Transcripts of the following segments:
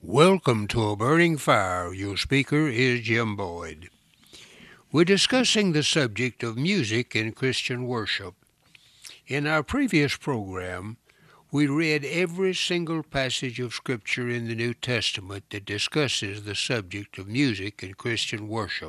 Welcome to A Burning Fire. Your speaker is Jim Boyd. We're discussing the subject of music in Christian worship. In our previous program, we read every single passage of Scripture in the New Testament that discusses the subject of music in Christian worship.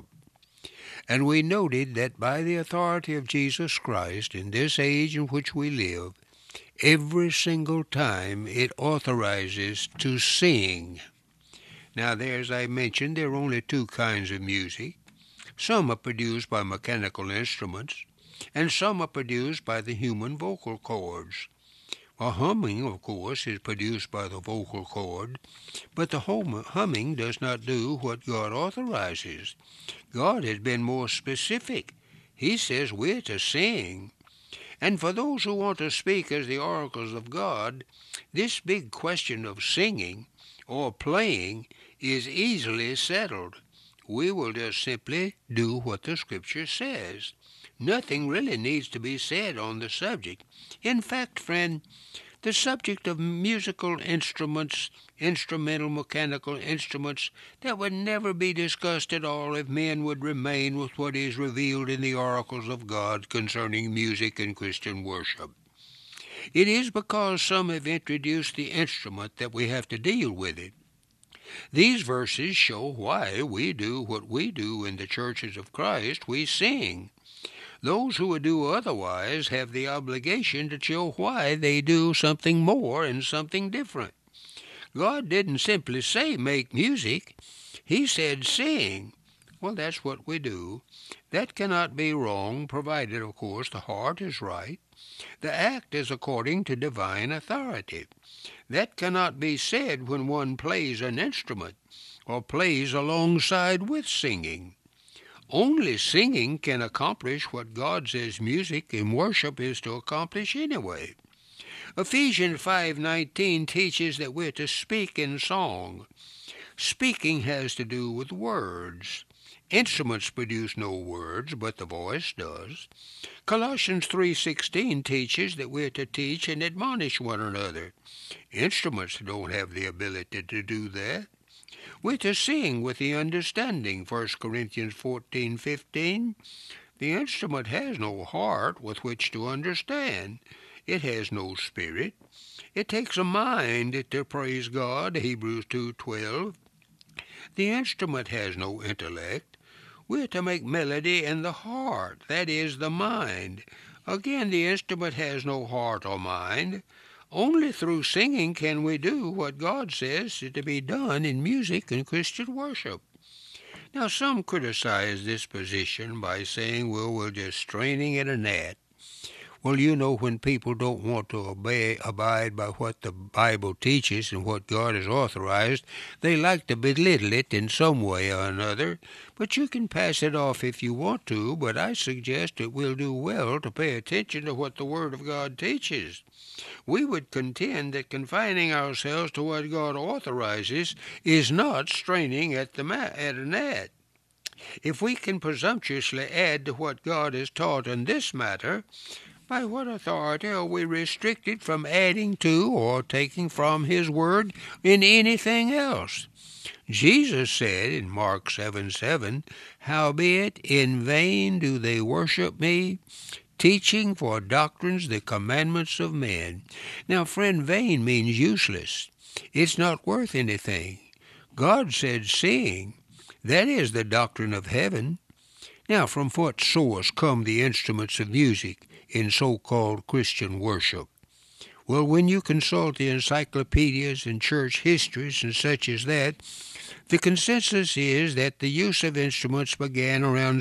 And we noted that by the authority of Jesus Christ in this age in which we live, every single time it authorizes to sing. Now, as I mentioned, there are only two kinds of music. Some are produced by mechanical instruments, and some are produced by the human vocal cords. Well, humming, of course, is produced by the vocal cord, but the humming does not do what God authorizes. God has been more specific. He says we're to sing. And for those who want to speak as the oracles of God, this big question of singing or playing is easily settled. We will just simply do what the Scripture says. Nothing really needs to be said on the subject. In fact, friend, the subject of musical instruments, instrumental mechanical instruments, that would never be discussed at all if men would remain with what is revealed in the oracles of God concerning music and Christian worship. It is because some have introduced the instrument that we have to deal with it. These verses show why we do what we do in the churches of Christ. We sing. Those who would do otherwise have the obligation to show why they do something more and something different. God didn't simply say make music. He said sing. Well, that's what we do. That cannot be wrong, provided, of course, the heart is right. The act is according to divine authority. That cannot be said when one plays an instrument or plays alongside with singing. Only singing can accomplish what God says music and worship is to accomplish anyway. Ephesians 5:19 teaches that we're to speak in song. Speaking has to do with words. Instruments produce no words, but the voice does. Colossians 3:16 teaches that we're to teach and admonish one another. Instruments don't have the ability to do that. We're to sing with the understanding, 1 Corinthians 14:15. The instrument has no heart with which to understand. It has no spirit. It takes a mind to praise God, Hebrews 2:12. The instrument has no intellect. We're to make melody in the heart, that is, the mind. Again, the instrument has no heart or mind. Only through singing can we do what God says is to be done in music and Christian worship. Now, some criticize this position by saying, well, we're just straining at a gnat. Well, when people don't want to abide by what the Bible teaches and what God has authorized, they like to belittle it in some way or another. But you can pass it off if you want to, but I suggest it will do well to pay attention to what the Word of God teaches. We would contend that confining ourselves to what God authorizes is not straining at a gnat. If we can presumptuously add to what God has taught in this matter, by what authority are we restricted from adding to or taking from His Word in anything else? Jesus said in Mark 7:7, Howbeit in vain do they worship me, teaching for doctrines the commandments of men. Now, friend, vain means useless. It's not worth anything. God said sing. That is the doctrine of heaven. Now, from what source come the instruments of music in so-called Christian worship? Well, when you consult the encyclopedias and church histories and such as that, the consensus is that the use of instruments began around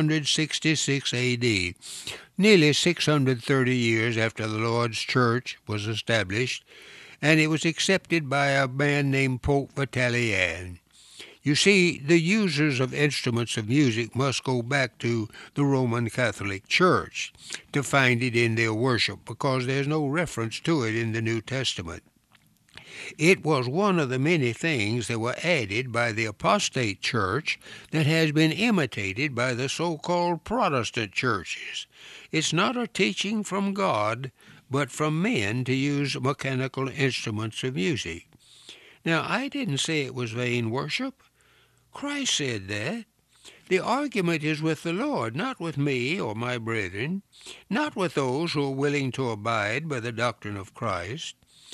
666 A.D., nearly 630 years after the Lord's Church was established, and it was accepted by a man named Pope Vitalian. You see, the users of instruments of music must go back to the Roman Catholic Church to find it in their worship, because there's no reference to it in the New Testament. It was one of the many things that were added by the apostate church that has been imitated by the so-called Protestant churches. It's not a teaching from God, but from men to use mechanical instruments of music. Now, I didn't say it was vain worship. Christ said that. The argument is with the Lord, not with me or my brethren, not with those who are willing to abide by the doctrine of Christ.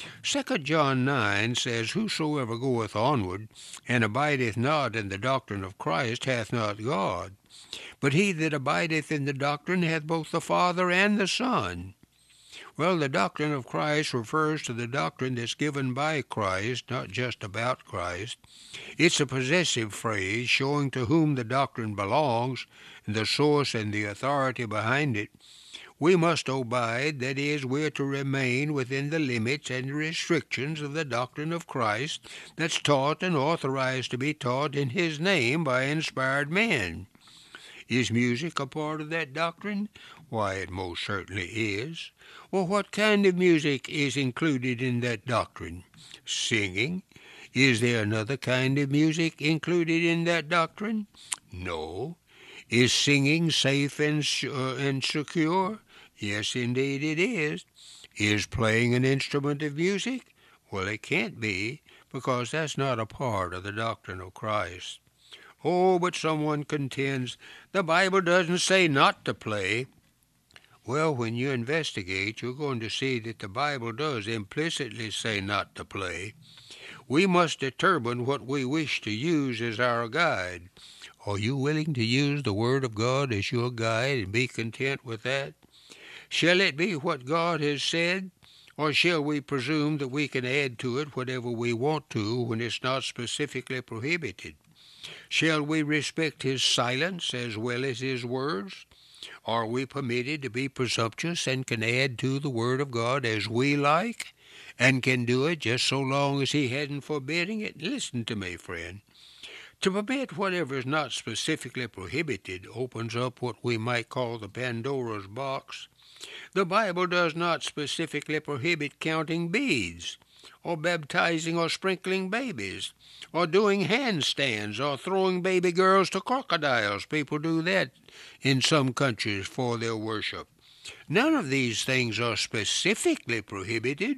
2 John 9 says, Whosoever goeth onward, and abideth not in the doctrine of Christ, hath not God. But he that abideth in the doctrine hath both the Father and the Son. Well, the doctrine of Christ refers to the doctrine that's given by Christ, not just about Christ. It's a possessive phrase showing to whom the doctrine belongs, and the source and the authority behind it. We must abide, that is, we're to remain within the limits and restrictions of the doctrine of Christ that's taught and authorized to be taught in His name by inspired men. Is music a part of that doctrine? Why, it most certainly is. Well, what kind of music is included in that doctrine? Singing. Is there another kind of music included in that doctrine? No. Is singing safe and secure? Yes, indeed it is. Is playing an instrument of music? Well, it can't be, because that's not a part of the doctrine of Christ. Oh, but someone contends the Bible doesn't say not to play. Well, when you investigate, you're going to see that the Bible does implicitly say not to play. We must determine what we wish to use as our guide. Are you willing to use the Word of God as your guide and be content with that? Shall it be what God has said, or shall we presume that we can add to it whatever we want to when it's not specifically prohibited? Shall we respect His silence as well as His words? Are we permitted to be presumptuous and can add to the Word of God as we like, and can do it just so long as He hadn't forbidding it? Listen to me, friend. To permit whatever is not specifically prohibited opens up what we might call the Pandora's box. The Bible does not specifically prohibit counting beads, or baptizing or sprinkling babies, or doing handstands, or throwing baby girls to crocodiles. People do that in some countries for their worship. None of these things are specifically prohibited.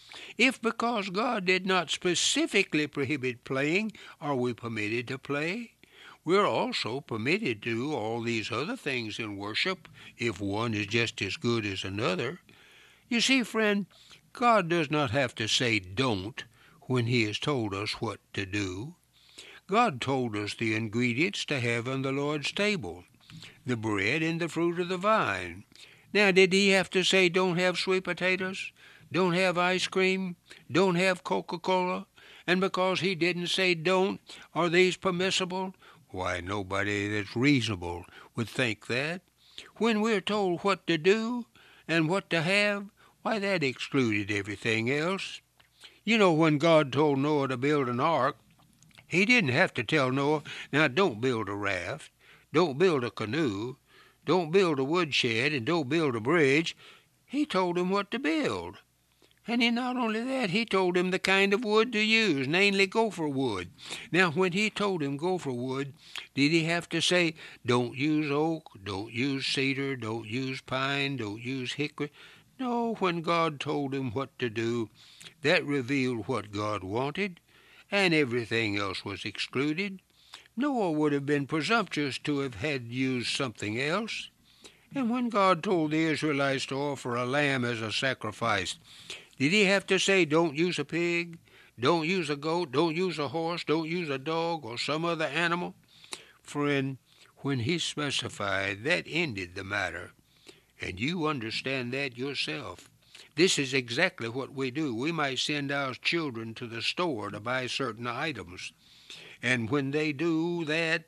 If because God did not specifically prohibit playing, are we permitted to play? We're also permitted to do all these other things in worship, if one is just as good as another. You see, friend, God does not have to say don't when He has told us what to do. God told us the ingredients to have on the Lord's table, the bread and the fruit of the vine. Now, did He have to say don't have sweet potatoes? Don't have ice cream? Don't have Coca-Cola? And because He didn't say don't, are these permissible? Why, nobody that's reasonable would think that. When we're told what to do and what to have, why, that excluded everything else. You know, when God told Noah to build an ark, He didn't have to tell Noah, now don't build a raft, don't build a canoe, don't build a woodshed, and don't build a bridge. He told him what to build. And not only that, He told him the kind of wood to use, namely gopher wood. Now, when He told him gopher wood, did He have to say, don't use oak, don't use cedar, don't use pine, don't use hickory? No, when God told him what to do, that revealed what God wanted, and everything else was excluded. Noah would have been presumptuous to have had used something else. And when God told the Israelites to offer a lamb as a sacrifice, did He have to say, don't use a pig, don't use a goat, don't use a horse, don't use a dog or some other animal? Friend, when He specified, that ended the matter. And you understand that yourself. This is exactly what we do. We might send our children to the store to buy certain items. And when they do that,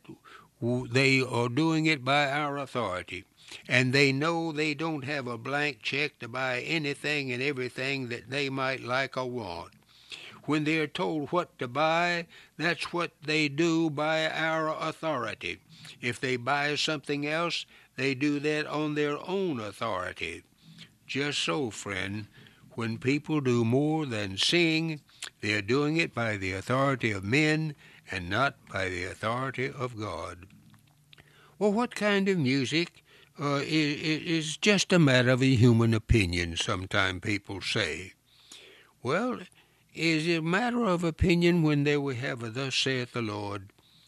they are doing it by our authority. And they know they don't have a blank check to buy anything and everything that they might like or want. When they are told what to buy, that's what they do by our authority. If they buy something else, they do that on their own authority. Just so, friend, when people do more than sing, they are doing it by the authority of men and not by the authority of God. Well, what kind of music is just a matter of a human opinion, sometimes people say. Well, is a matter of opinion when there we have a thus saith the Lord.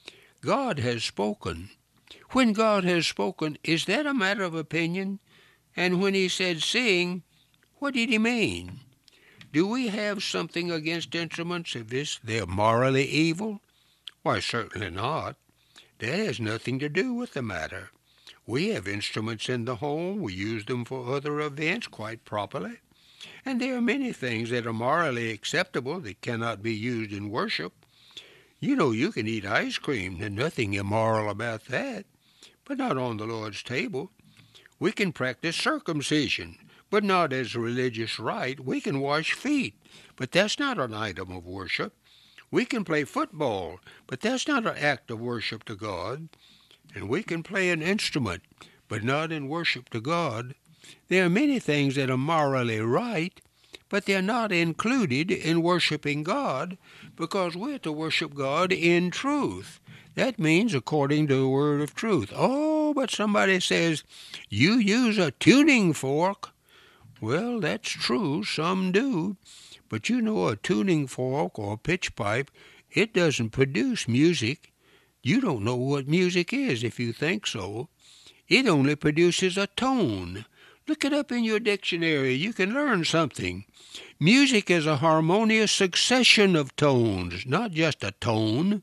God has spoken. When God has spoken, is that a matter of opinion? And when he said sing, what did he mean? Do we have something against instruments if they're morally evil? Why, certainly not. That has nothing to do with the matter. We have instruments in the home. We use them for other events quite properly. And there are many things that are morally acceptable that cannot be used in worship. You know, you can eat ice cream. There's nothing immoral about that. But not on the Lord's table. We can practice circumcision, but not as a religious rite. We can wash feet, but that's not an item of worship. We can play football, but that's not an act of worship to God. And we can play an instrument, but not in worship to God. There are many things that are morally right, but they're not included in worshiping God, because we're to worship God in truth. That means according to the word of truth. Oh, but somebody says, you use a tuning fork. Well, that's true, some do. But you know, a tuning fork or a pitch pipe, it doesn't produce music. You don't know what music is if you think so. It only produces a tone. Look it up in your dictionary. You can learn something. Music is a harmonious succession of tones, not just a tone.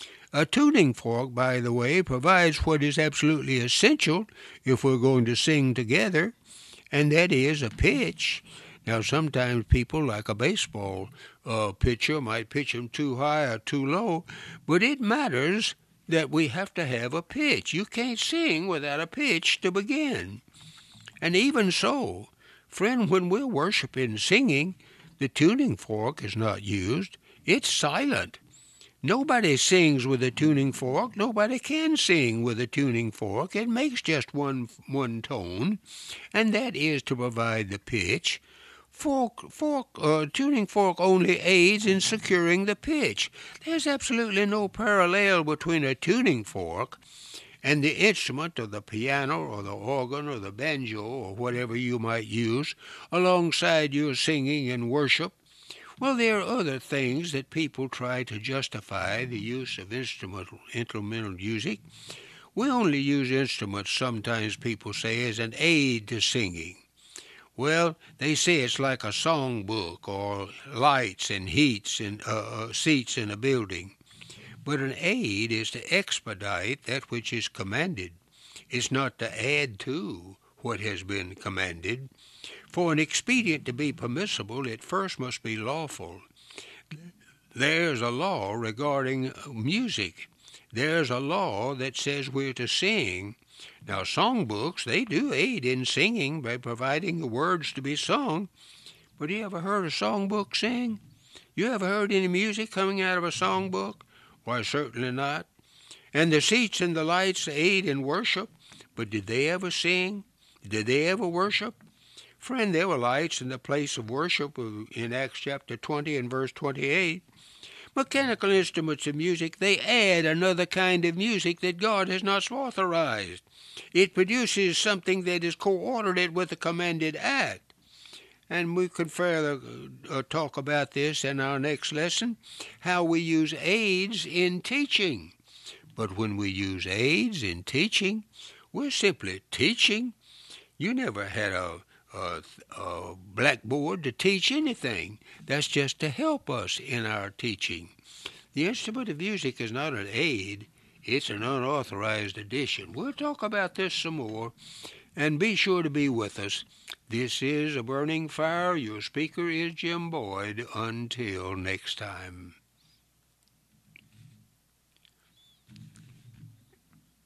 A tuning fork, by the way, provides what is absolutely essential if we're going to sing together, and that is a pitch. Now, sometimes people, like a baseball pitcher, might pitch them too high or too low, but it matters that we have to have a pitch. You can't sing without a pitch to begin. And even so, friend, when we're worshiping singing, the tuning fork is not used. It's silent. Nobody sings with a tuning fork. Nobody can sing with a tuning fork. It makes just one tone, and that is to provide the pitch. Tuning fork only aids in securing the pitch. There's absolutely no parallel between a tuning fork and the instrument or the piano or the organ or the banjo or whatever you might use alongside your singing and worship. Well, there are other things that people try to justify the use of instrumental music. We only use instruments, sometimes people say, as an aid to singing. Well, they say it's like a songbook or lights and heats and seats in a building. But an aid is to expedite that which is commanded. It's not to add to what has been commanded. For an expedient to be permissible, it first must be lawful. There's a law regarding music. There's a law that says we're to sing. Now, songbooks, they do aid in singing by providing the words to be sung. But you ever heard a songbook sing? You ever heard any music coming out of a songbook? Why, certainly not. And the seats and the lights aid in worship. But did they ever sing? Did they ever worship? Friend, there were lights in the place of worship in Acts chapter 20 and verse 28. Mechanical instruments of music, they add another kind of music that God has not authorized. It produces something that is coordinate with the commanded act. And we could further talk about this in our next lesson, how we use aids in teaching. But when we use aids in teaching, we're simply teaching. You never had a blackboard to teach anything. That's just to help us in our teaching. The instrument of music is not an aid. It's an unauthorized addition. We'll talk about this some more, and be sure to be with us. This is A Burning Fire. Your speaker is Jim Boyd. Until next time.